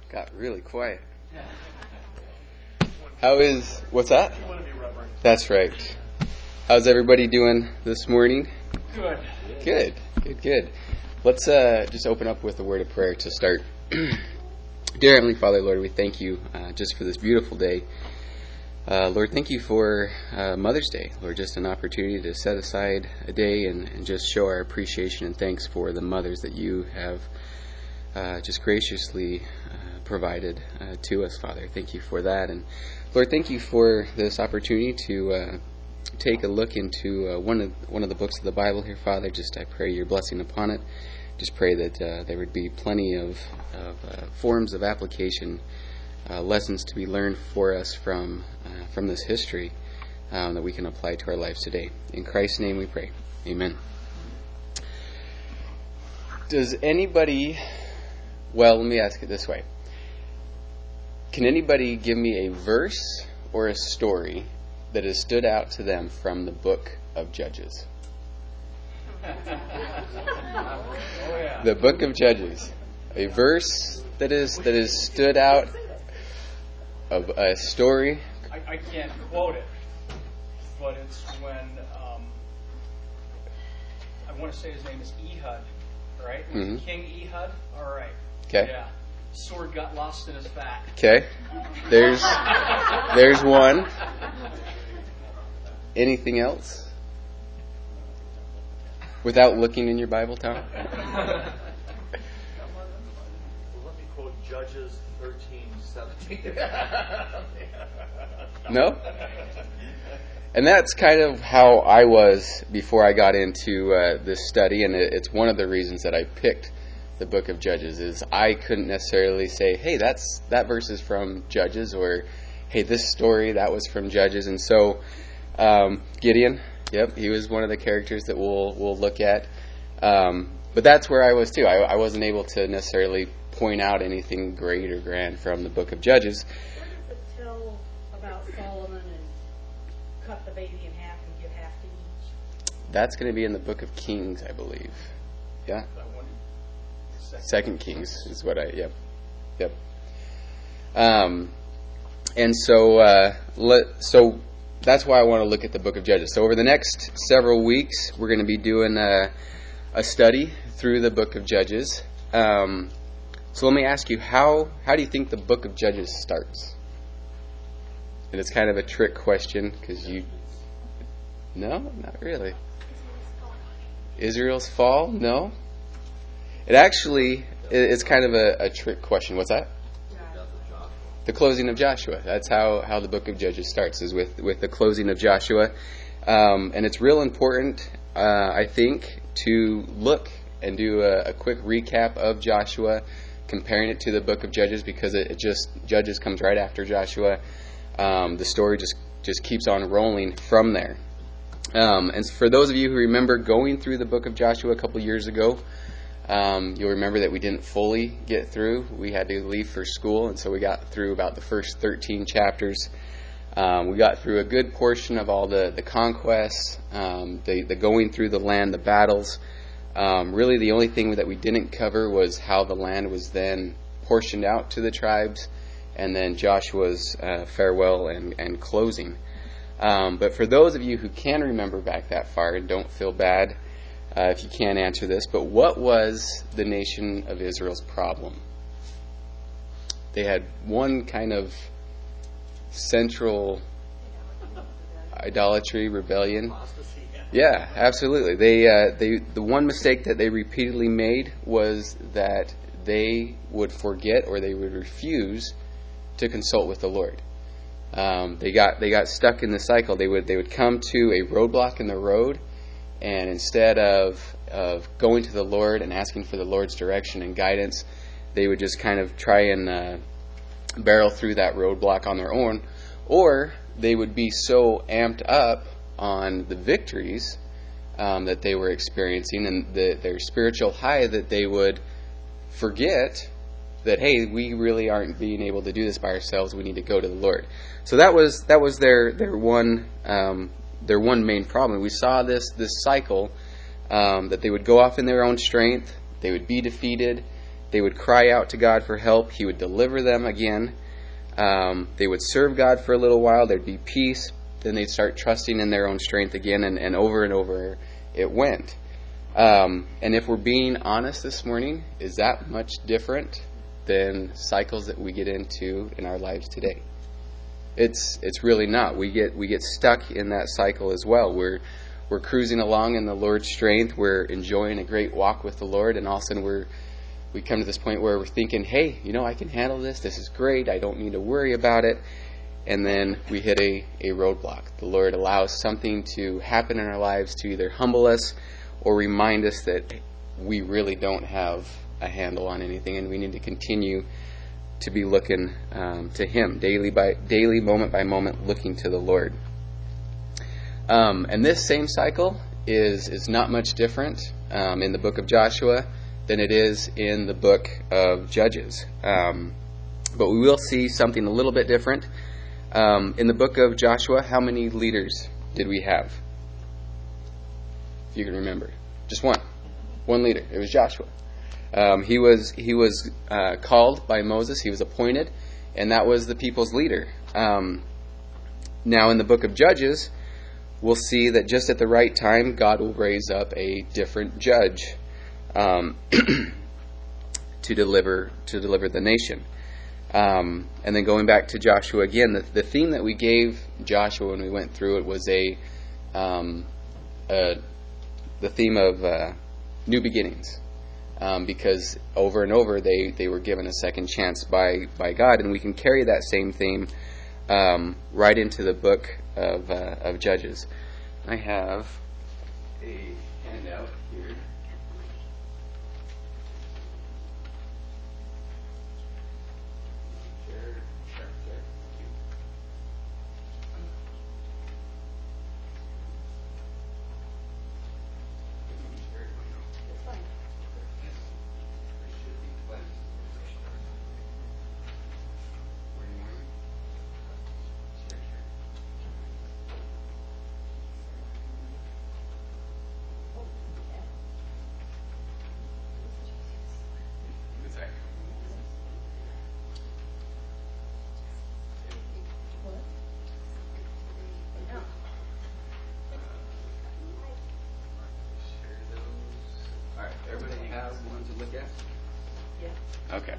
Got really quiet. What's that? That's right. How's everybody doing this morning? Good. Let's just open up with a word of prayer to start. Dear Heavenly Father, Lord, we thank you just for this beautiful day. Lord, thank you for Mother's Day. Lord, just an opportunity to set aside a day and just show our appreciation and thanks for the mothers that you have just graciously provided to us, Father. Thank you for that. And Lord, thank you for this opportunity to take a look into one of the books of the Bible here, Father. Just I pray your blessing upon it. Just pray that there would be plenty of forms of application, lessons to be learned for us from this history that we can apply to our lives today. In Christ's name we pray. Amen. Does anybody... Well, let me ask it this way. Can anybody give me a verse or a story that has stood out to them from the book of Judges? The book of Judges. A verse that is stood out, of a story. I can't quote it, but it's when I want to say his name is Ehud, right? Mm-hmm. King Ehud. All right. Okay. Yeah. Sword got lost in his back. Okay. There's one. Anything else? Without looking in your Bible, Tom? Let me quote Judges 13:17. No? And that's kind of how I was before I got into this study, and it's one of the reasons that I picked the book of Judges, is I couldn't necessarily say, hey, that verse is from Judges, or hey, this story, that was from Judges. And so Gideon, yep, he was one of the characters that we'll look at. But that's where I was too. I wasn't able to necessarily point out anything great or grand from the book of Judges. Where does it tell about Solomon and cut the baby in half and give half to each? That's going to be in the book of Kings, I believe. Yeah. Second Kings is what yep. And so that's why I want to look at the book of Judges. So over the next several weeks, we're going to be doing a study through the book of Judges. So let me ask you, how do you think the book of Judges starts? And it's kind of a trick question because no, not really. Israel's fall? No. It actually it's kind of a trick question. What's that? The closing of Joshua. That's how the book of Judges starts, is with the closing of Joshua. And it's real important, I think, to look and do a quick recap of Joshua, comparing it to the book of Judges, because Judges comes right after Joshua. The story just keeps on rolling from there. And for those of you who remember going through the book of Joshua a couple years ago, you'll remember that we didn't fully get through. We had to leave for school, and so we got through about the first 13 chapters. We got through a good portion of all the conquests, the going through the land, the battles. Really, the only thing that we didn't cover was how the land was then portioned out to the tribes, and then Joshua's farewell and closing. But for those of you who can remember back that far, and don't feel bad if you can't answer this, but what was the nation of Israel's problem? They had one kind of central idolatry, rebellion. Yeah, absolutely. The one mistake that they repeatedly made was that they would forget, or they would refuse to consult with the Lord. They got stuck in the cycle. They would come to a roadblock in the road, and instead of going to the Lord and asking for the Lord's direction and guidance, they would just kind of try and barrel through that roadblock on their own, or they would be so amped up on the victories that they were experiencing and their spiritual high that they would forget that, hey, we really aren't being able to do this by ourselves. We need to go to the Lord. So that was their one main problem. We saw this cycle that they would go off in their own strength, they would be defeated, They would cry out to God for help. He would deliver them again. They would serve God for a little while. There'd be peace. Then they'd start trusting in their own strength again, and over it went. And if we're being honest this morning, is that much different than cycles that we get into in our lives today? It's really not. We get stuck in that cycle as well. We're cruising along in the Lord's strength. We're enjoying a great walk with the Lord, and all of a sudden we come to this point where we're thinking, hey, I can handle this. This is great. I don't need to worry about it. And then we hit a roadblock. The Lord allows something to happen in our lives to either humble us or remind us that we really don't have a handle on anything, and we need to continue to be looking to Him daily, moment by moment, looking to the Lord. And this same cycle is not much different in the book of Joshua than it is in the book of Judges. But we will see something a little bit different. In the book of Joshua, how many leaders did we have? If you can remember. Just one. One leader. It was Joshua. He was called by Moses. He was appointed, and that was the people's leader. Now in the book of Judges, we'll see that just at the right time, God will raise up a different judge to deliver the nation. And then going back to Joshua again, the theme that we gave Joshua when we went through it was the theme of new beginnings. Because over and over they were given a second chance by God, and we can carry that same theme right into the book of Judges. I have a handout here. Okay.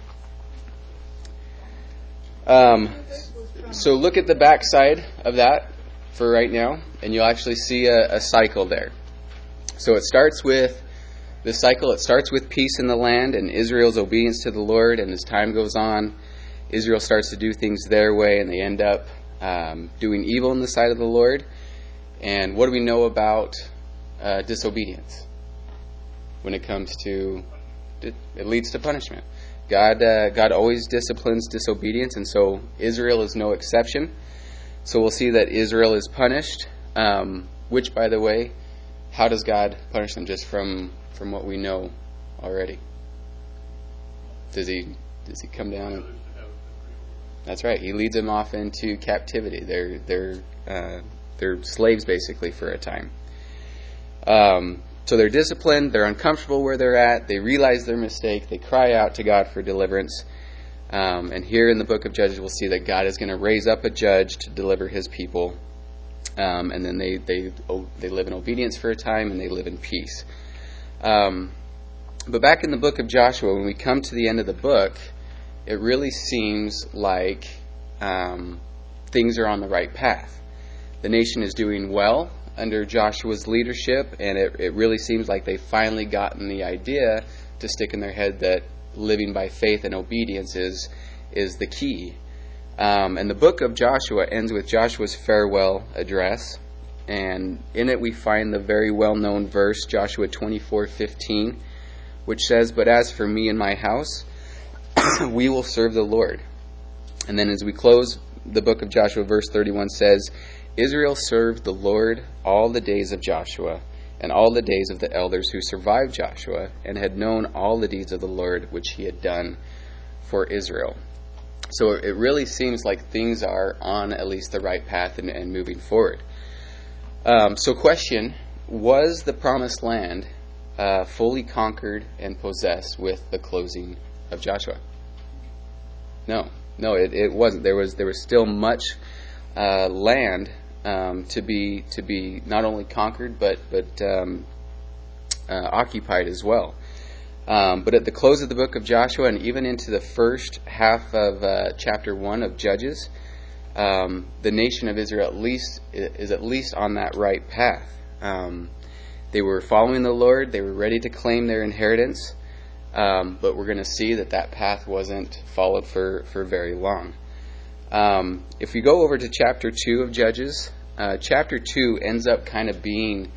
So look at the back side of that for right now, and you'll actually see a cycle there. So it starts with this cycle. It starts with peace in the land and Israel's obedience to the Lord, and as time goes on, Israel starts to do things their way, and they end up doing evil in the sight of the Lord. And what do we know about disobedience when it comes to it leads to punishment? God always disciplines disobedience, and so Israel is no exception. So we'll see that Israel is punished, which, by the way, how does God punish them? Just from what we know already. Does he come down? That's right. He leads them off into captivity. They're slaves basically for a time. So they're disciplined, they're uncomfortable where they're at, they realize their mistake, they cry out to God for deliverance. And here in the book of Judges, we'll see that God is going to raise up a judge to deliver His people. And then they live in obedience for a time, and they live in peace. But back in the book of Joshua, when we come to the end of the book, it really seems like things are on the right path. The nation is doing well under Joshua's leadership, and it really seems like they've finally gotten the idea to stick in their head that living by faith and obedience is the key. And the book of Joshua ends with Joshua's farewell address, and in it we find the very well-known verse, Joshua 24:15, which says, "But as for me and my house, we will serve the Lord." And then as we close the book of Joshua, verse 31 says, "Israel served the Lord all the days of Joshua and all the days of the elders who survived Joshua and had known all the deeds of the Lord which He had done for Israel." So it really seems like things are on at least the right path and moving forward. So question, was the promised land fully conquered and possessed with the closing of Joshua. No, it wasn't. There was still much land to be not only conquered but occupied as well. But at the close of the book of Joshua, and even into the first half of chapter 1 of Judges, the nation of Israel is at least on that right path. They were following the Lord. They were ready to claim their inheritance. But we're going to see that path wasn't followed for very long. If we go over to chapter 2 of Judges, chapter 2 ends up kind of being,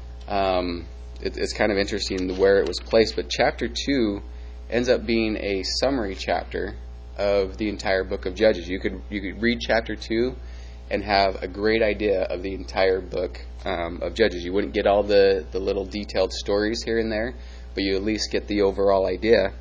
it's kind of interesting where it was placed, but chapter 2 ends up being a summary chapter of the entire book of Judges. You could read chapter 2 and have a great idea of the entire book of Judges. You wouldn't get all the little detailed stories here and there, but you at least get the overall idea.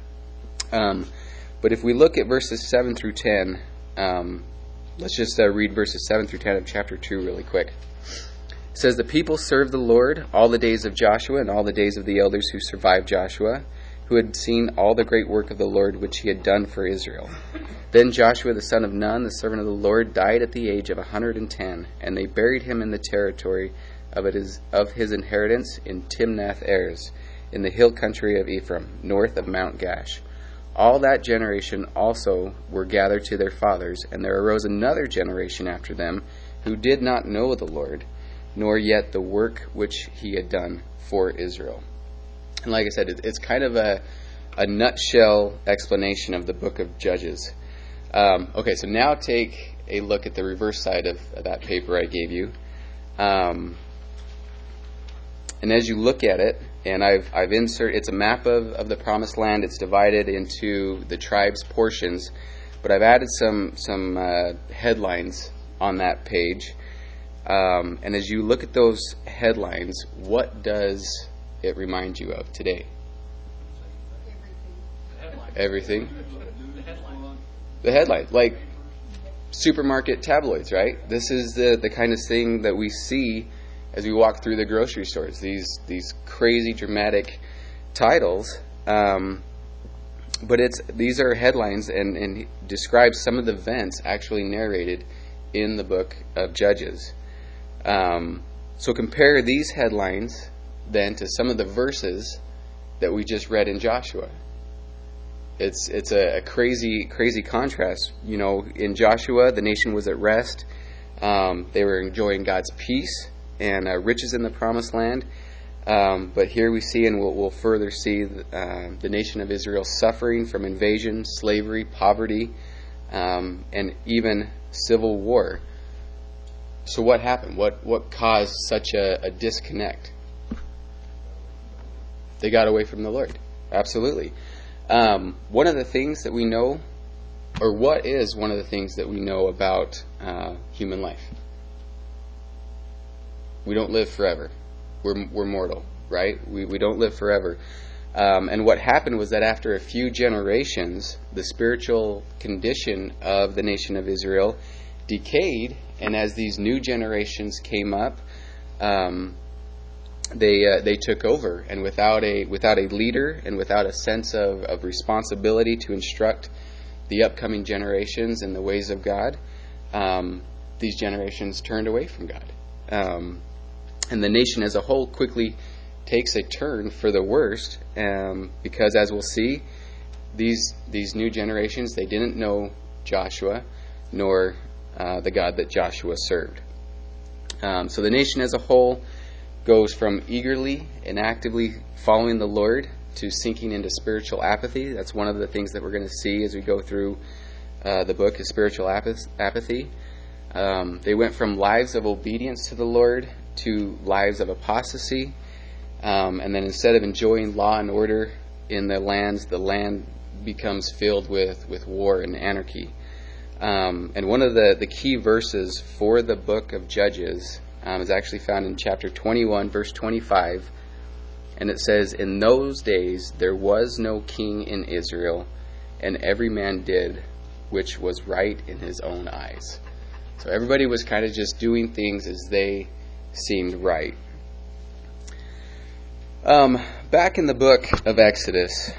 But if we look at verses 7 through 10, let's just read verses 7 through 10 of chapter 2 really quick. It says, "The people served the Lord all the days of Joshua and all the days of the elders who survived Joshua, who had seen all the great work of the Lord which he had done for Israel. Then Joshua the son of Nun, the servant of the Lord, died at the age of 110, and they buried him in the territory of his inheritance in Timnath-Erez, in the hill country of Ephraim, north of Mount Gash. All that generation also were gathered to their fathers, and there arose another generation after them, who did not know the Lord, nor yet the work which he had done for Israel." And like I said, it's kind of a nutshell explanation of the book of Judges. Okay, so now take a look at the reverse side of that paper I gave you. And as you look at it, and I've inserted, it's a map of the Promised Land. It's divided into the tribes' portions, but I've added some headlines on that page. And as you look at those headlines, what does it remind you of today? Everything. The headline, like supermarket tabloids, right? This is the kind of thing that we see as we walk through the grocery stores. These crazy dramatic titles, but these are headlines and describe some of the events actually narrated in the book of Judges. So compare these headlines then to some of the verses that we just read in Joshua. It's a crazy contrast. You know, in Joshua, the nation was at rest. They were enjoying God's peace and riches in the Promised Land. But here we see, and we'll further see, the nation of Israel suffering from invasion, slavery, poverty, and even civil war. So what happened? What caused such a disconnect? They got away from the Lord. Absolutely. One of the things that we know, or what is one of the things that we know about human life? We don't live forever. We're mortal, right? We don't live forever. And what happened was that after a few generations, the spiritual condition of the nation of Israel decayed, and as these new generations came up, they took over, and without a leader and without a sense of responsibility to instruct the upcoming generations in the ways of God, these generations turned away from God, and the nation as a whole quickly takes a turn for the worst, because as we'll see, these new generations, they didn't know Joshua nor the God that Joshua served. So the nation as a whole goes from eagerly and actively following the Lord to sinking into spiritual apathy. That's one of the things that we're going to see as we go through the book, is spiritual apathy. They went from lives of obedience to the Lord to lives of apostasy. And then instead of enjoying law and order in the land becomes filled with war and anarchy. And one of the key verses for the book of Judges is actually found in chapter 21, verse 25. And it says, "In those days there was no king in Israel, and every man did which was right in his own eyes." So everybody was kind of just doing things as they seemed right. back in the book of Exodus,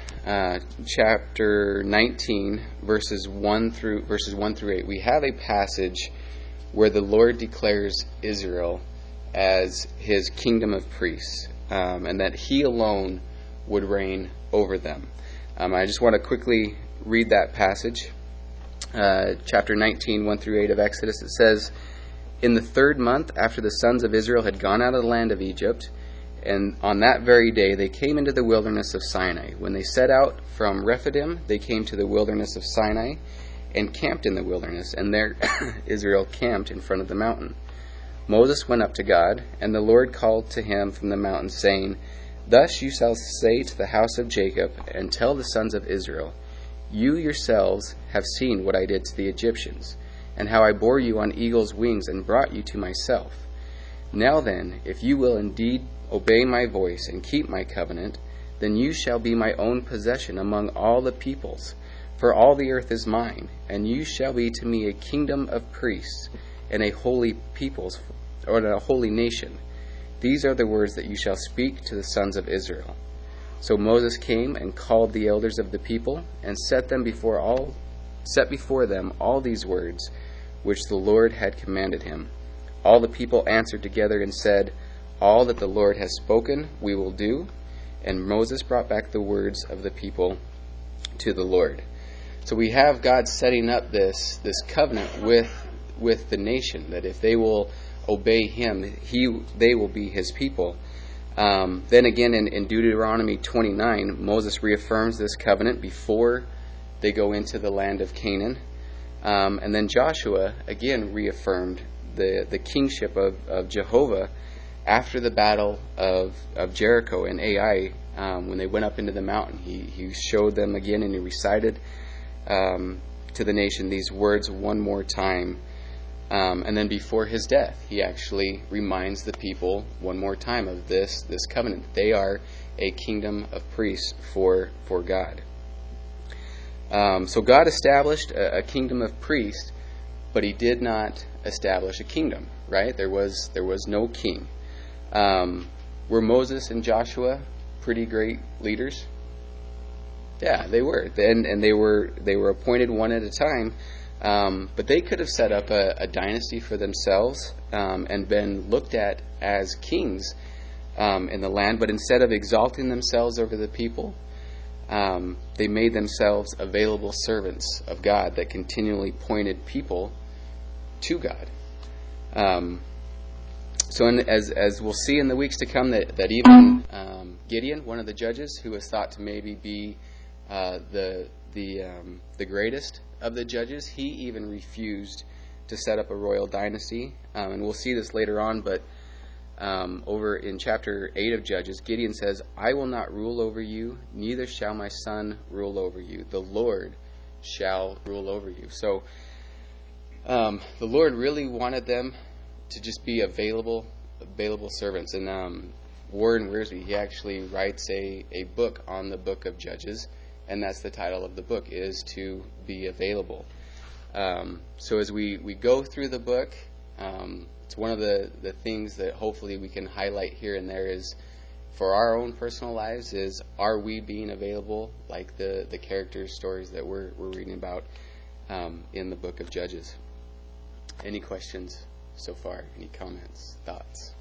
chapter 19, verses 1 through 8, we have a passage where the Lord declares Israel as his kingdom of priests, and that he alone would reign over them. I just want to quickly read that passage. Chapter 19, 1 through 8 of Exodus, it says, "In the 3rd month after the sons of Israel had gone out of the land of Egypt, and on that very day they came into the wilderness of Sinai. When they set out from Rephidim, they came to the wilderness of Sinai and camped in the wilderness, and there Israel camped in front of the mountain. Moses went up to God, and the Lord called to him from the mountain, saying, 'Thus you shall say to the house of Jacob, and tell the sons of Israel, you yourselves have seen what I did to the Egyptians, and how I bore you on eagle's wings and brought you to myself. Now then, if you will indeed obey my voice and keep my covenant, then you shall be my own possession among all the peoples, for all the earth is mine, and you shall be to me a kingdom of priests and a holy peoples, or a holy nation. These are the words that you shall speak to the sons of Israel.' So Moses came and called the elders of the people and set before them all these words which the Lord had commanded him. All the people answered together and said, 'All that the Lord has spoken we will do.' And Moses brought back the words of the people to the Lord." So we have God setting up this covenant with the nation, that if they will obey him, they will be his people. Then again in Deuteronomy 29, Moses reaffirms this covenant before they go into the land of Canaan. And then Joshua again reaffirmed the kingship of Jehovah after the battle of Jericho and Ai. When they went up into the mountain, he showed them again, and he recited to the nation these words one more time. And then before his death, he actually reminds the people one more time of this covenant. They are a kingdom of priests for God. So God established a kingdom of priests, but he did not establish a kingdom, right? There was no king. Were Moses and Joshua pretty great leaders? Yeah, they were. And they were appointed one at a time. But they could have set up a dynasty for themselves and been looked at as kings in the land. But instead of exalting themselves over the people, they made themselves available servants of God that continually pointed people to God. As we'll see in the weeks to come, that even Gideon, one of the judges, who was thought to maybe be the greatest of the judges, he even refused to set up a royal dynasty. And we'll see this later on, but over in chapter 8 of Judges, Gideon says, "I will not rule over you, neither shall my son rule over you. The Lord shall rule over you." So the Lord really wanted them to just be available servants. And Warren Wiersbe, he actually writes a book on the book of Judges, and that's the title of the book, is To Be Available. So as we go through the book, it's one of the things that hopefully we can highlight here and there is, for our own personal lives, is, are we being available like the characters, stories that we're reading about in the book of Judges? Any questions so far? Any comments, thoughts?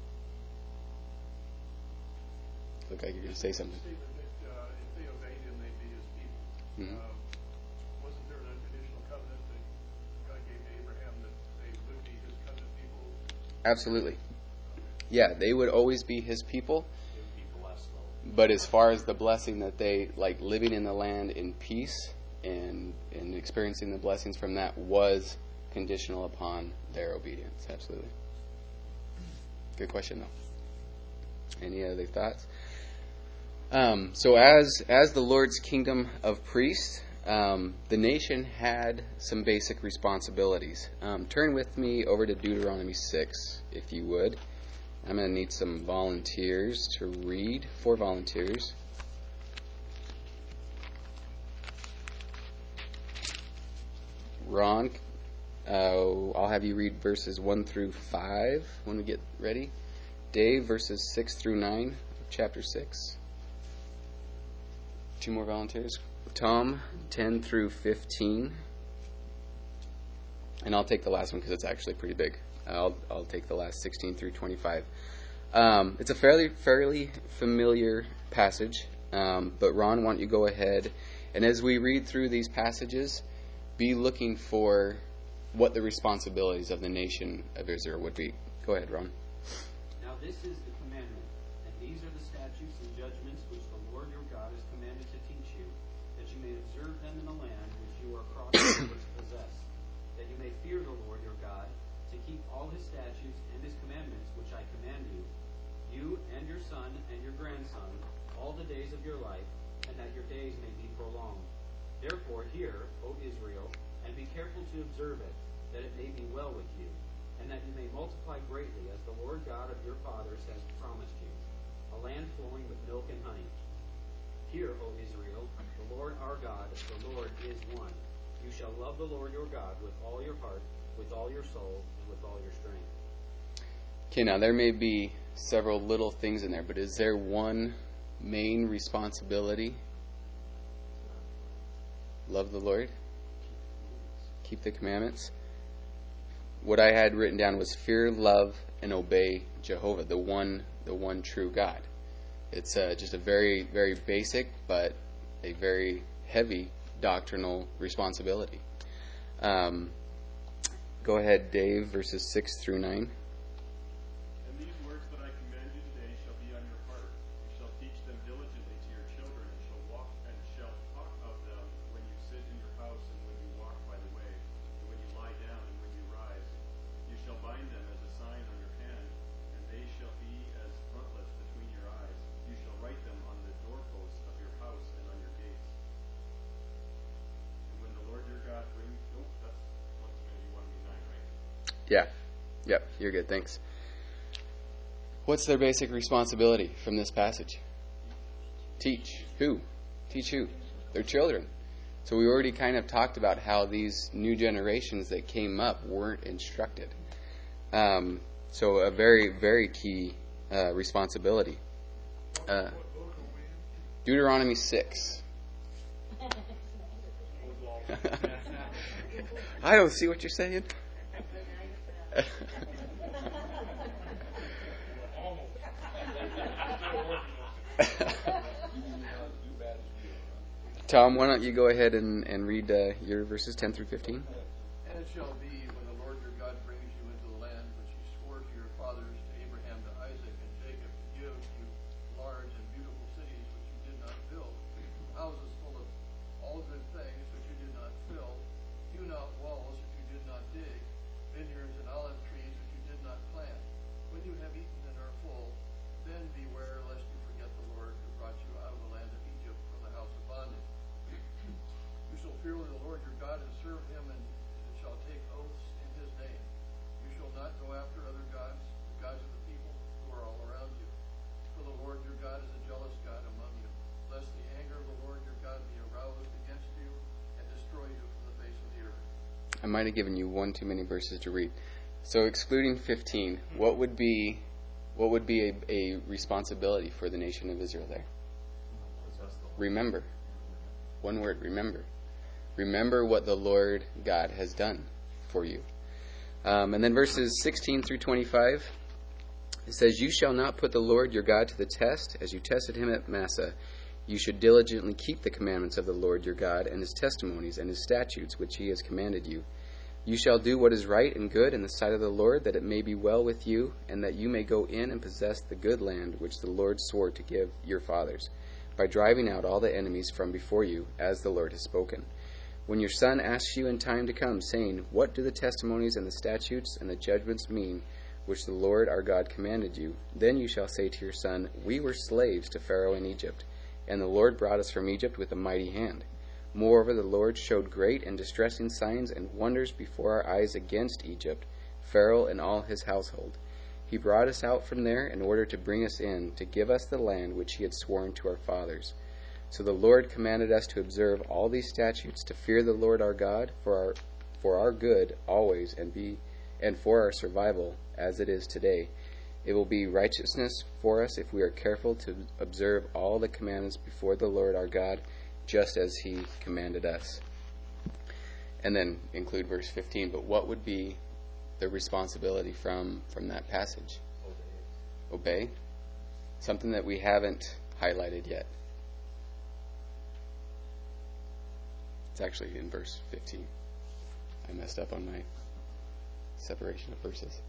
Look like you're going to say something. If they obeyed him, they'd be his people. Mm-hmm. Wasn't there an unconditional covenant that God gave to Abraham that they would be his covenant people? Absolutely. Yeah, they would always be his people. But as far as the blessing that they, like living in the land in peace and experiencing the blessings from that, was conditional upon their obedience. Absolutely. Good question, though. Any other thoughts? So as the Lord's kingdom of priests, the nation had some basic responsibilities. Turn with me over to Deuteronomy 6, if you would. I'm going to need some volunteers to read. 4 volunteers. Ron, I'll have you read verses 1 through 5 when we get ready. Dave, verses 6 through 9 of chapter 6. Two more volunteers. Tom, 10 through 15. And I'll take the last one because it's actually pretty big. I'll take the last 16 through 25. It's a fairly familiar passage, but Ron, why don't you go ahead, and as we read through these passages, be looking for what the responsibilities of the nation of Israel would be. Go ahead, Ron. Now this is the commandment, and these are the statutes and judgments which the Lord your God has commanded to teach you, that you may observe them in the land which you are crossing over to possess, that you may fear the Lord your God, to keep all his statutes and his commandments which I command you, you and your son and your grandson, all the days of your life, and that your days may be prolonged. Therefore hear, O Israel, and be careful to observe it, that it may be well with you, and that you may multiply greatly, as the Lord God of your fathers has promised you, a land flowing with milk and honey. Hear, O Israel, the Lord our God, the Lord is one. You shall love the Lord your God with all your heart, with all your soul, and with all your strength. Okay, now there may be several little things in there, but is there one main responsibility? Love the Lord. Keep the commandments. What I had written down was fear, love, and obey Jehovah, the one true God. It's just a very, very basic, but a very heavy doctrinal responsibility. Go ahead, Dave, verses 6 through 9. And these words that I command you today shall be on your heart. You shall teach them diligently to your children, and shall talk of them when you sit in your house, and when you walk by the way, and when you lie down, and when you rise. You shall bind them as a sign on your hand, and they shall be as frontlets between your eyes. You shall write them on the doorposts of your house and on your gates. And when the Lord your God brings, that's maybe 1:9, right? Yeah. Yep, you're good, thanks. What's their basic responsibility from this passage? Teach. Who? Teach who? Their children. So we already kind of talked about how these new generations that came up weren't instructed. So a very, very key responsibility. Deuteronomy 6. I don't see what you're saying. Tom, why don't you go ahead and read your verses 10 through 15? And it shall be, when the Lord your God brings you into the land which he swore to your fathers, to Abraham, to Isaac, and Jacob, to give you large and beautiful cities which you did not build, houses full of all good things which you did not fill, hewn out walls which you did not dig, vineyards and olive trees which you did not plant. When you have eaten and are full, then beware lest you forget the Lord who brought you out of the land of Egypt from the house of bondage. You shall fear the Lord your God and serve him, and shall take oaths in his name. You shall not go after other gods, the gods of the people who are all around you. For the Lord your God is a jealous God among you, lest the anger of the Lord your God be aroused against you and destroy you from the face of the earth. I might have given you one too many verses to read. So excluding 15, what would be a responsibility for the nation of Israel there? Remember. One word, remember. Remember what the Lord God has done for you. And then verses 16 through 25, it says, You shall not put the Lord your God to the test, as you tested him at Massah. You should diligently keep the commandments of the Lord your God, and his testimonies and his statutes which he has commanded you. You shall do what is right and good in the sight of the Lord, that it may be well with you, and that you may go in and possess the good land which the Lord swore to give your fathers, by driving out all the enemies from before you, as the Lord has spoken. When your son asks you in time to come, saying, What do the testimonies and the statutes and the judgments mean, which the Lord our God commanded you? Then you shall say to your son, We were slaves to Pharaoh in Egypt, and the Lord brought us from Egypt with a mighty hand. Moreover, the Lord showed great and distressing signs and wonders before our eyes against Egypt, Pharaoh and all his household. He brought us out from there in order to bring us in, to give us the land which he had sworn to our fathers. So the Lord commanded us to observe all these statutes, to fear the Lord our God for our good always, and for our survival as it is today. It will be righteousness for us if we are careful to observe all the commandments before the Lord our God, just as He commanded us. And then include verse 15. But what would be the responsibility from that passage? Obey. Something that we haven't highlighted yet. It's actually in verse 15. I messed up on my separation of verses.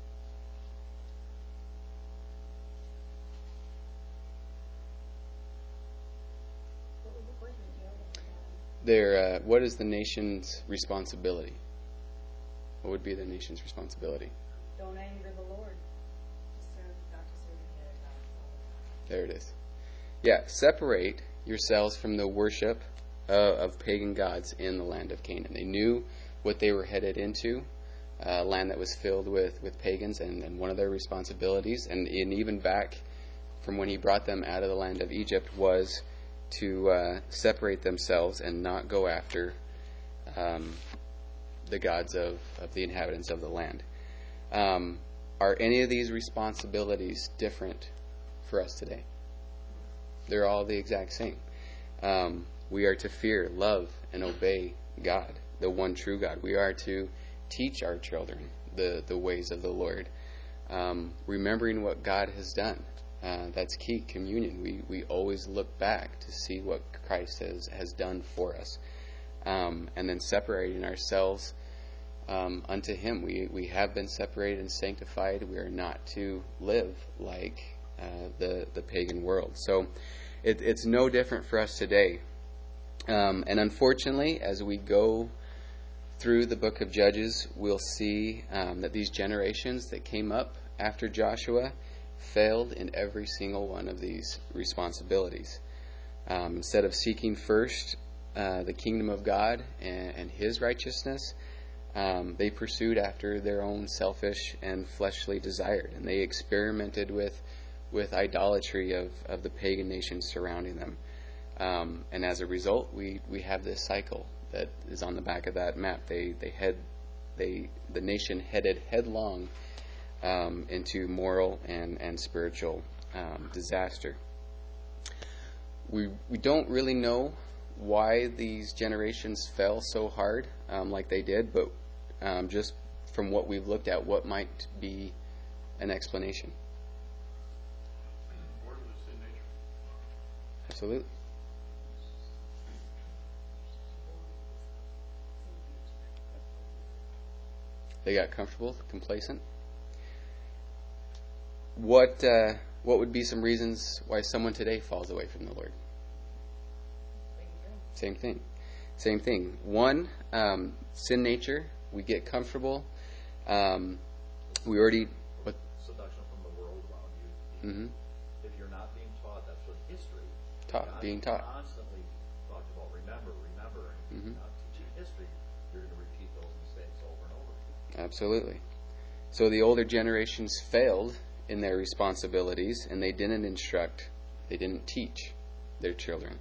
What is the nation's responsibility? What would be the nation's responsibility? Don't anger the Lord. There it is. Yeah, separate yourselves from the worship of pagan gods in the land of Canaan. They knew what they were headed into, a land that was filled with pagans, and one of their responsibilities, and even back from when He brought them out of the land of Egypt, was to separate themselves and not go after the gods of the inhabitants of the land. Are any of these responsibilities different for us today? They're all the exact same. We are to fear, love, and obey God, the one true God. We are to teach our children the ways of the Lord, remembering what God has done. That's key. Communion. We always look back to see what Christ has done for us, and then separating ourselves unto Him. We have been separated and sanctified. We are not to live like the pagan world. So it's no different for us today. And unfortunately, as we go through the book of Judges, we'll see that these generations that came up after Joshua failed in every single one of these responsibilities. Instead of seeking first the kingdom of God and His righteousness, they pursued after their own selfish and fleshly desire, and they experimented with idolatry of the pagan nations surrounding them. And as a result, we have this cycle that is on the back of that map. The nation headed headlong into moral and spiritual disaster. We don't really know why these generations fell so hard like they did, but just from what we've looked at, what might be an explanation? Born with a sin nature. Absolutely. They got comfortable, complacent. What would be some reasons why someone today falls away from the Lord? Same thing. One, sin nature. We get comfortable. We already... Seduction from the world around you. Mm-hmm. If you're not being taught, that's what history. Being taught. Constantly talked about remember. And if you're not teaching history, you're going to repeat those mistakes over and over again. Absolutely. So the older generations failed in their responsibilities, and they didn't instruct, they didn't teach their children.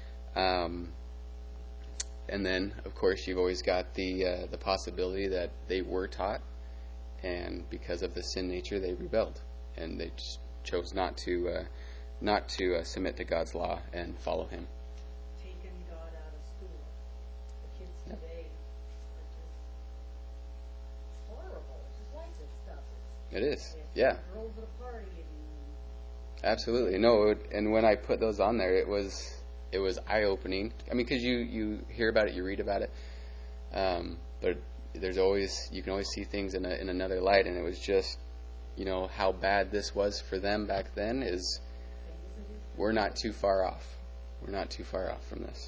And then, of course, you've always got the possibility that they were taught, and because of the sin nature, they rebelled, and they just chose not to submit to God's law and follow Him. Taking God out of school. The kids today are just horrible. Just like this stuff. It is, yeah. Girls at a party and Absolutely. No, and when I put those on there, it was eye-opening. I mean, because you hear about it, you read about it, but you can always see things in another light, and it was just, how bad this was for them back then is we're not too far off. We're not too far off from this.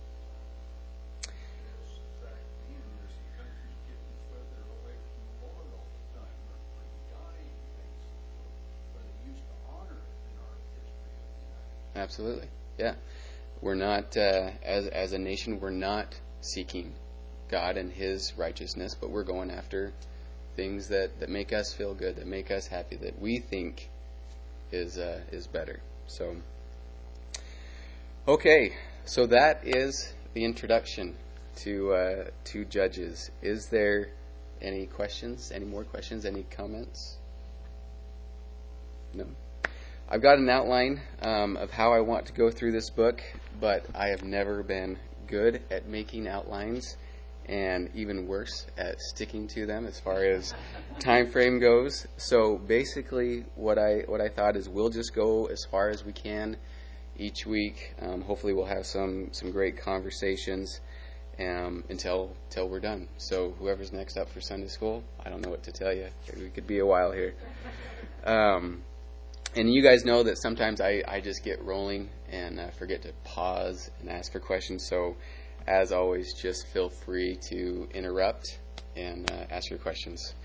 Absolutely. Yeah. We're not, as a nation, we're not seeking God and His righteousness, but we're going after things that make us feel good, that make us happy, that we think is better. So, okay. So that is the introduction to Judges. Is there any questions? Any more questions? Any comments? No. I've got an outline of how I want to go through this book, but I have never been good at making outlines, and even worse at sticking to them as far as time frame goes. So basically, what I thought is we'll just go as far as we can each week. Hopefully, we'll have some great conversations until we're done. So whoever's next up for Sunday school, I don't know what to tell you. We could be a while here. And you guys know that sometimes I just get rolling and forget to pause and ask for questions. So as always, just feel free to interrupt and ask your questions.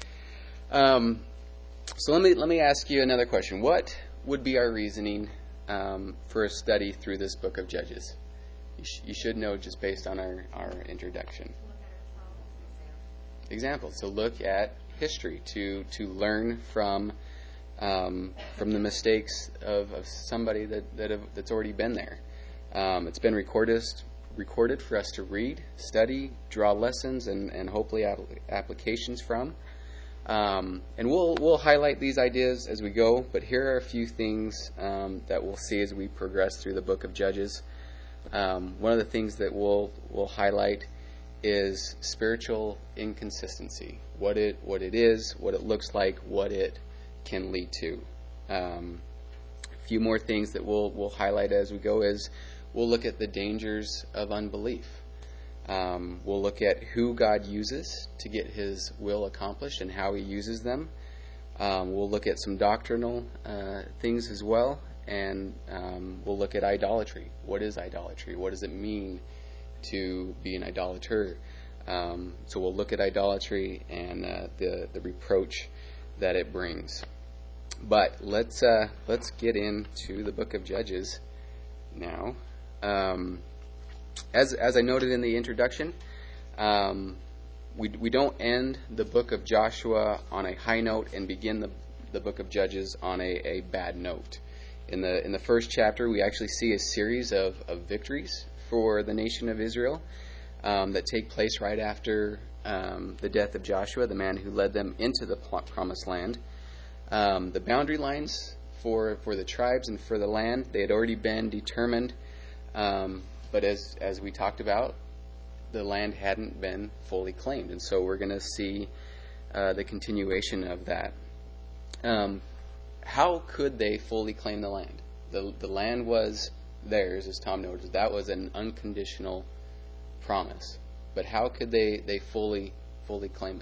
So let me ask you another question. What would be our reasoning for a study through this book of Judges? You should know just based on our introduction. Examples. So look at history to learn from the mistakes of somebody that's already been there. It's been recorded for us to read, study, draw lessons, and hopefully applications from. And we'll highlight these ideas as we go, but here are a few things that we'll see as we progress through the book of Judges. One of the things that we'll highlight is spiritual inconsistency. What it is, what it looks like, what it can lead to. A few more things that we'll highlight as we go is we'll look at the dangers of unbelief. We'll look at who God uses to get His will accomplished and how He uses them. We'll look at some doctrinal things as well, and we'll look at idolatry. What is idolatry? What does it mean to be an idolater? So we'll look at idolatry and the reproach that it brings. But let's get into the book of Judges now. As I noted in the introduction, we don't end the book of Joshua on a high note and begin the book of Judges on a bad note. In the first chapter, we actually see a series of victories for the nation of Israel that take place right after the death of Joshua, the man who led them into the promised land. The boundary lines for the tribes and for the land, they had already been determined, but as we talked about, the land hadn't been fully claimed, and so we're going to see the continuation of that. How could they fully claim the land? The land was theirs, as Tom noted. That was an unconditional promise. But how could they fully claim it?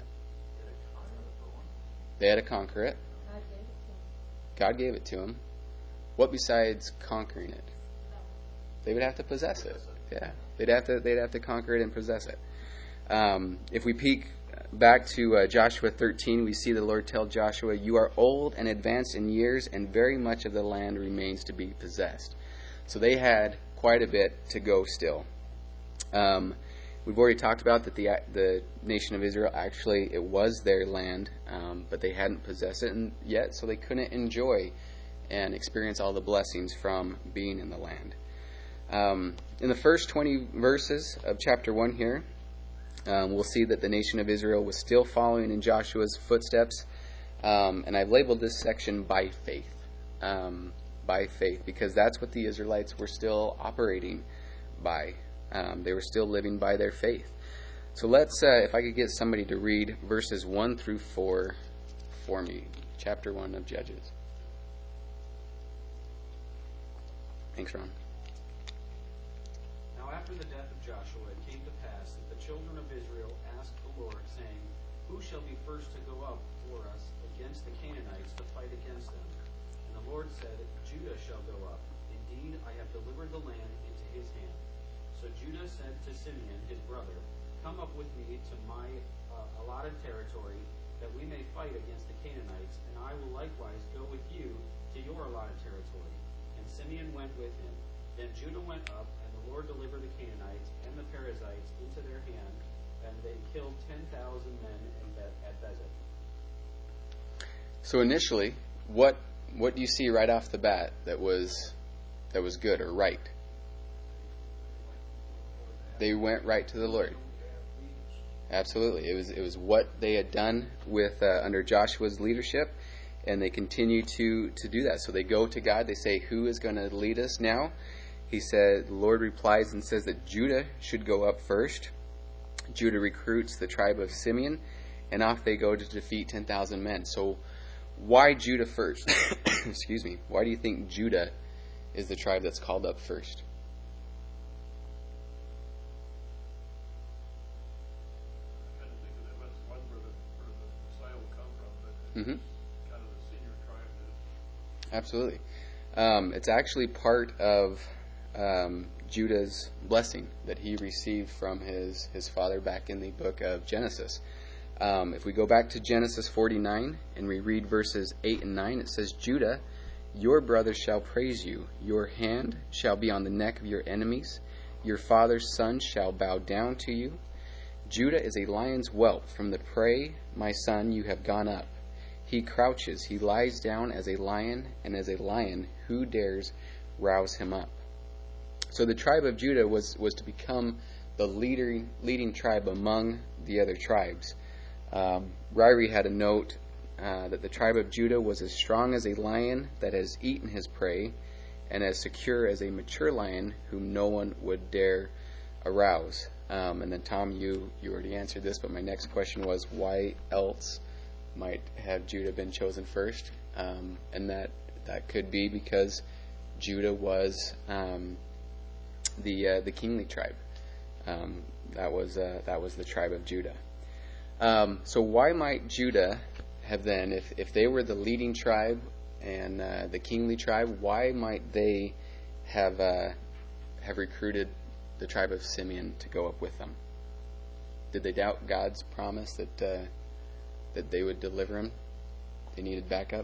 They had to conquer it. God gave it to them. What besides conquering it? They would have to possess it. Yeah, they'd have to conquer it and possess it. If we peek back to Joshua 13, we see the Lord tell Joshua, "You are old and advanced in years, and very much of the land remains to be possessed." So they had quite a bit to go still. We've already talked about that the nation of Israel, actually, it was their land, but they hadn't possessed it yet, so they couldn't enjoy and experience all the blessings from being in the land. In the first 20 verses of chapter 1 here, we'll see that the nation of Israel was still following in Joshua's footsteps, and I've labeled this section by faith. By faith, because that's what the Israelites were still operating by. They were still living by their faith. So let's, if I could get somebody to read verses 1 through 4 for me. Chapter 1 of Judges. Thanks, Ron. Now after the death of Joshua, it came to pass that the children of Israel asked the Lord, saying, "Who shall be first to go up for us against the Canaanites to fight against them?" And the Lord said, "Judah shall go up. Indeed, I have delivered the land into his hand." So Judah said to Simeon, his brother, "Come up with me to my allotted territory, that we may fight against the Canaanites, and I will likewise go with you to your allotted territory." And Simeon went with him. Then Judah went up, and the Lord delivered the Canaanites and the Perizzites into their hand, and they killed 10,000 men at Bezek. So initially, what do you see right off the bat that was good or right? They went right to the Lord. Absolutely, it was what they had done with under Joshua's leadership, And they continue to do that. So they go to God. They say, who is going to lead us now? He said, the Lord replies and says that Judah should go up first. Judah recruits the tribe of Simeon, and off they go to defeat 10,000 men. So why Judah first? Excuse me. Why do you think Judah is the tribe that's called up first? I kind of think that that's one where the Messiah will come from, but Mm-hmm. kind of the senior tribe is. Absolutely. It's actually part of Judah's blessing that he received from his father back in the book of Genesis. If we go back to Genesis 49 and we read verses 8 and 9, it says, Judah, your brothers shall praise you. Your hand shall be on the neck of your enemies. Your father's son shall bow down to you. Judah is a lion's whelp. From the prey, my son, you have gone up. He crouches, he lies down as a lion, and as a lion, who dares rouse him up? So the tribe of Judah was to become the leading tribe among the other tribes. Ryrie had a note that the tribe of Judah was as strong as a lion that has eaten his prey, and as secure as a mature lion whom no one would dare arouse. And then Tom, you already answered this, but my next question was, why else might have Judah been chosen first? And that could be because Judah was the kingly tribe. That was the tribe of Judah. So why might Judah have then, if they were the leading tribe and the kingly tribe, why might they have recruited the tribe of Simeon to go up with them? Did they doubt God's promise that they would deliver him? They needed backup?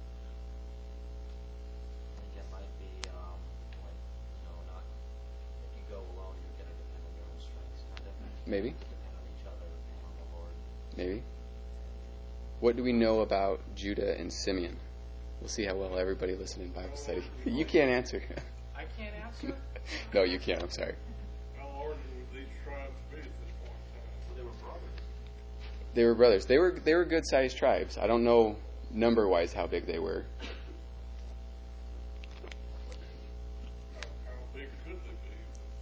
I think it might be, not, if you go alone, you're going to depend on your own strengths. Not Maybe. depend on each other, depend on the Lord. Maybe. What do we know about Judah and Simeon? We'll see how well everybody listened in Bible study. You can't answer. I can't answer. No, you can't. I'm sorry. How large would these tribes be at this point in time? They were brothers. They were brothers. They were good-sized tribes. I don't know number-wise how big they were. How big could they be?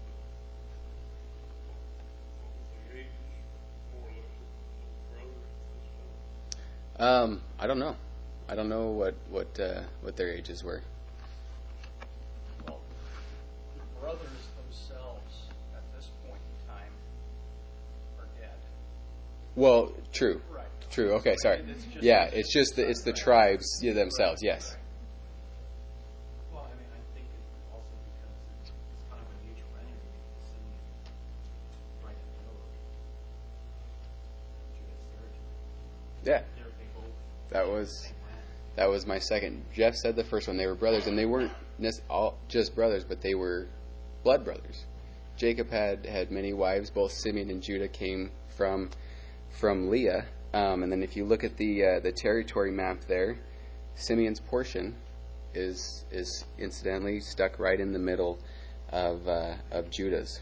What was the age, more or less, of the brothers at this time? I don't know. I don't know what their ages were. Well, the brothers themselves at this point in time are dead. Well, true. Right. True. Okay, sorry. It's just It's the tribes themselves. Yes. Well, I mean, I think it's also because it's kind of a mutual enemy. Simeon, right in the middle of Judah's territory. Yeah. They both That was same land. that was my second. Jeff said the first one. They were brothers, and they weren't all just brothers, but they were blood brothers. Jacob had many wives. Both Simeon and Judah came from Leah. And then if you look at the territory map there, Simeon's portion is incidentally stuck right in the middle of Judah's.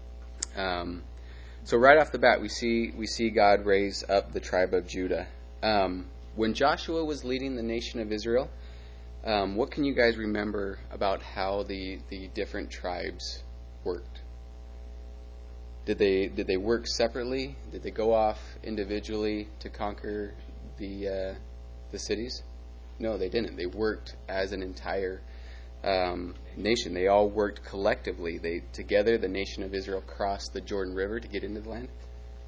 So right off the bat, we see God raise up the tribe of Judah. When Joshua was leading the nation of Israel, what can you guys remember about how the different tribes worked? Did they work separately? Did they go off individually to conquer the cities? No, they didn't. They worked as an entire nation. They all worked collectively. Together, the nation of Israel crossed the Jordan River to get into the land.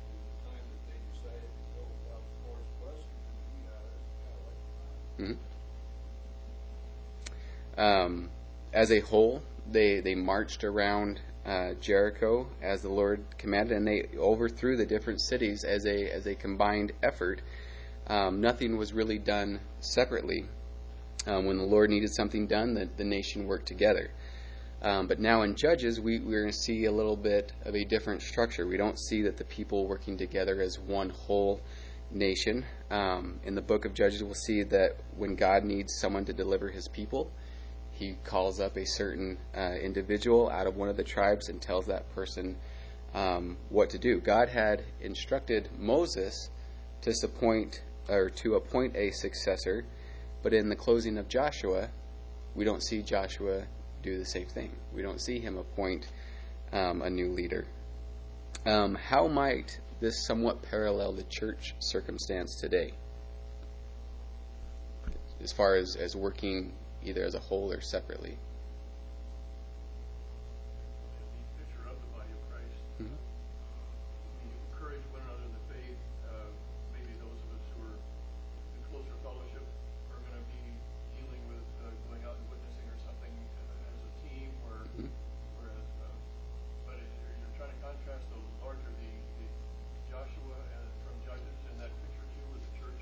As a whole, they marched around Jericho as the Lord commanded, and they overthrew the different cities as a combined effort. Nothing was really done separately. When the Lord needed something done, the nation worked together. But now in Judges, we're going to see a little bit of a different structure. We don't see that the people working together as one whole nation. In the book of Judges, we'll see that when God needs someone to deliver his people, he calls up a certain individual out of one of the tribes and tells that person what to do. God had instructed Moses to appoint a successor But in the closing of Joshua, we don't see Joshua do the same thing. We don't see him appoint a new leader. How might this somewhat parallel the church circumstance today, as far as working either as a whole or separately? The picture of the body of Christ. Mhm. We encourage one another in the faith. Maybe those of us who are in closer fellowship are going to be dealing with going out and witnessing or something as a team, or whereas, but you're trying to contrast the larger, the Joshua and from Judges in that picture too with the church.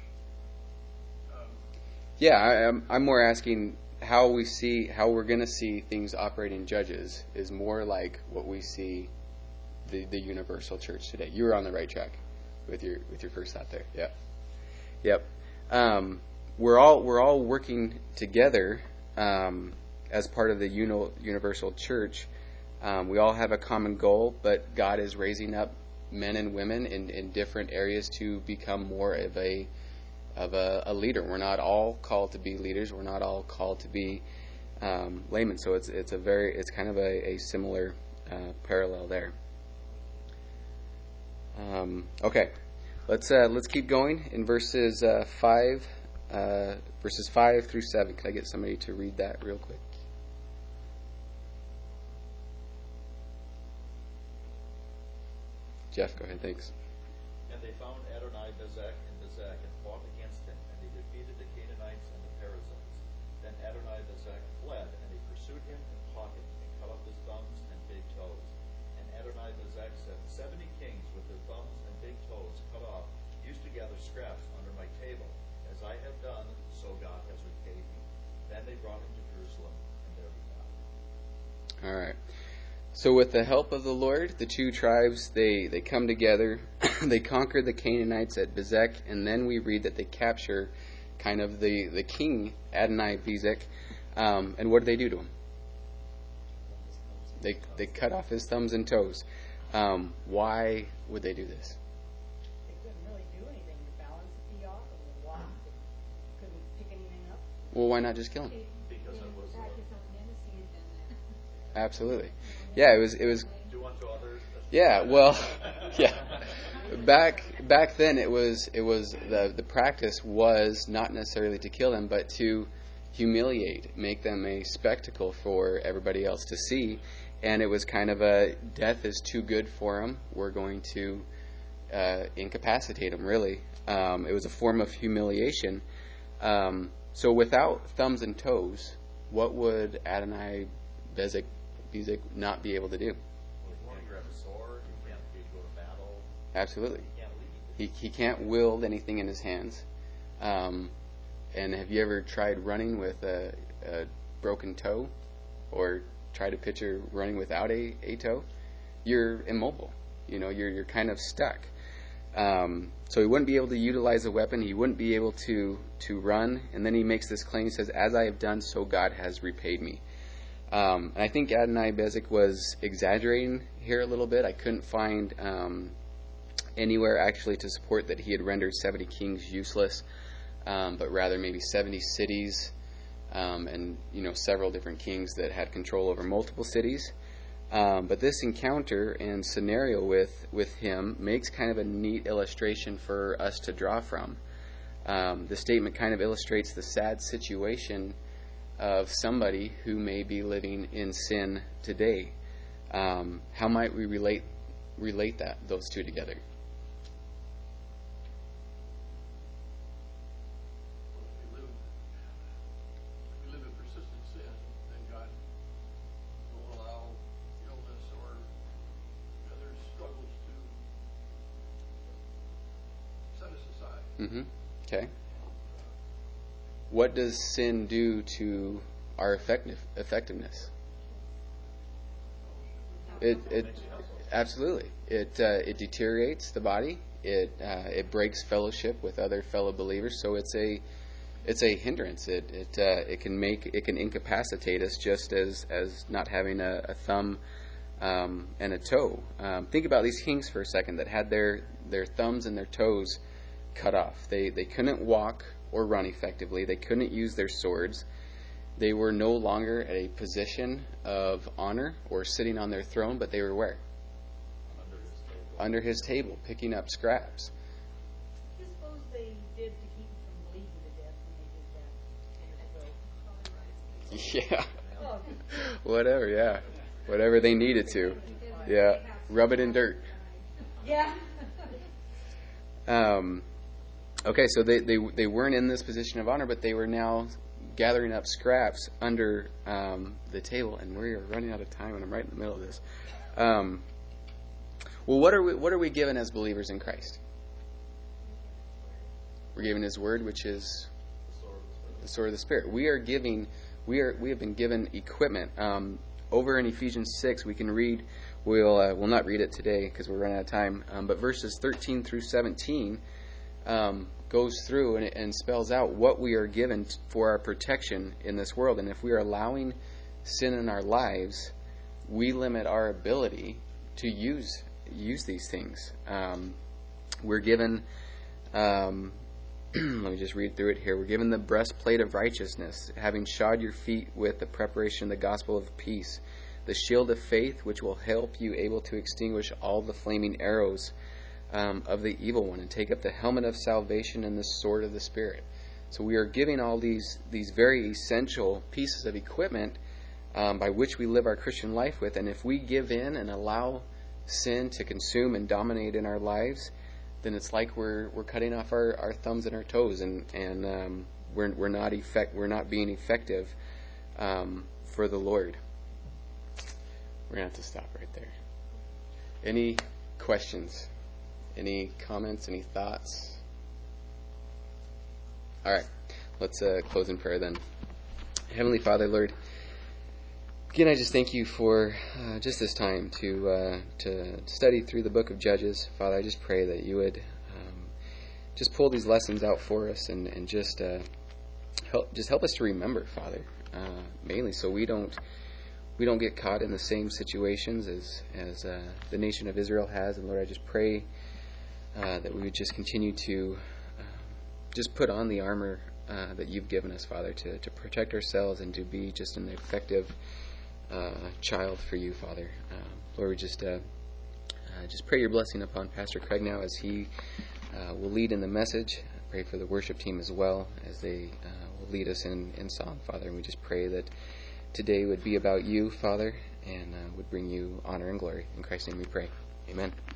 Yeah, I'm more asking how we're going to see things operate in Judges is more like what we see the universal church today. You were on the right track with your first thought there. Yeah. Yep. We're all working together as part of the universal church. We all have a common goal, but God is raising up men and women in different areas to become more of a leader. We're not all called to be leaders. We're not all called to be laymen. So it's kind of a similar parallel there. Okay, let's keep going in verses 5 through 7. Can I get somebody to read that real quick? Jeff, go ahead. Thanks. And they found Adonai-Bezek in Bezek and fought against him, and they defeated the Canaanites and the Perizzites. Then Adonai-Bezek fled, and they pursued him and caught him, and cut off his thumbs and big toes. And Adonai-Bezek said, 70 kings with their thumbs and big toes cut off used to gather scraps under my table. As I have done, so God has repaid me. Then they brought him to Jerusalem, and there he died. All right. So with the help of the Lord, the two tribes, they come together. They conquer the Canaanites at Bezek, and then we read that they capture kind of the king, Adonai-Bezek. And what do they do to him? They cut off his thumbs and toes. Why would they do this? They couldn't really do anything. Your balance would be off and you walked and couldn't pick anything up. Well, why not just kill him? Because it was Absolutely. Yeah, it was do unto others. yeah, well, yeah. Back then it was the practice was not necessarily to kill them, but to humiliate, make them a spectacle for everybody else to see. And it was kind of a death is too good for them. We're going to incapacitate them, really. It was a form of humiliation. So without thumbs and toes, what would Adonai-Bezek not be able to do? Well, you can't grab a sword. You can't go to battle. Absolutely. You can't lead. He can't wield anything in his hands. And have you ever tried running with a broken toe, or try to picture running without a toe? You're immobile. You're kind of stuck. So he wouldn't be able to utilize a weapon. He wouldn't be able to run. And then he makes this claim. He says, "As I have done, so God has repaid me." And I think Adonai-Bezek was exaggerating here a little bit. I couldn't find anywhere actually to support that he had rendered 70 kings useless, but rather maybe 70 cities and several different kings that had control over multiple cities. But this encounter and scenario with him makes kind of a neat illustration for us to draw from. The statement kind of illustrates the sad situation of somebody who may be living in sin today. How might we relate those two together? Well, if we live in persistent sin, then God will allow illness or other struggles to set us aside. Mm-hmm. Okay. What does sin do to our effectiveness? It absolutely. It deteriorates the body. It breaks fellowship with other fellow believers. So it's a hindrance. It can incapacitate us, just as not having a thumb and a toe. Think about these kings for a second that had their thumbs and their toes cut off. They couldn't walk or run effectively. They couldn't use their swords. They were no longer at a position of honor or sitting on their throne, but they were where? Under his table, picking up scraps. I suppose they did to keep him from bleeding to death when they did that. Yeah. Oh, Whatever, yeah. Whatever they needed to. Yeah. Rub it in dirt. yeah. Okay, so they weren't in this position of honor, but they were now gathering up scraps under the table, and we are running out of time, and I'm right in the middle of this. Well, what are we given as believers in Christ? We're given His Word, which is the sword of the Spirit. We have been given equipment. Over in Ephesians 6, we can read. We'll not read it today because we're running out of time. But verses 13 through 17 goes through and spells out what we are given for our protection in this world. And if we are allowing sin in our lives, we limit our ability to use these things. We're given, let me just read through it here. We're given the breastplate of righteousness, having shod your feet with the preparation of the gospel of peace, the shield of faith, which will help you able to extinguish all the flaming arrows of the evil one, and take up the helmet of salvation and the sword of the Spirit. So we are giving all these very essential pieces of equipment by which we live our Christian life with. And if we give in and allow sin to consume and dominate in our lives, then it's like we're cutting off our thumbs and our toes, and we're not being effective for the Lord. We're gonna have to stop right there. Any questions? Any comments? Any thoughts? All right, let's close in prayer then. Heavenly Father, Lord, again, I just thank you for just this time to study through the book of Judges. Father, I just pray that you would just pull these lessons out for us and just help us to remember, Father, mainly so we don't get caught in the same situations as the nation of Israel has. And Lord, I just pray that we would just continue to just put on the armor that you've given us, Father, to protect ourselves and to be just an effective child for you, Father. Lord, we just pray your blessing upon Pastor Craig now as he will lead in the message. I pray for the worship team as well as they will lead us in song, Father. And we just pray that today would be about you, Father, and would bring you honor and glory. In Christ's name we pray. Amen.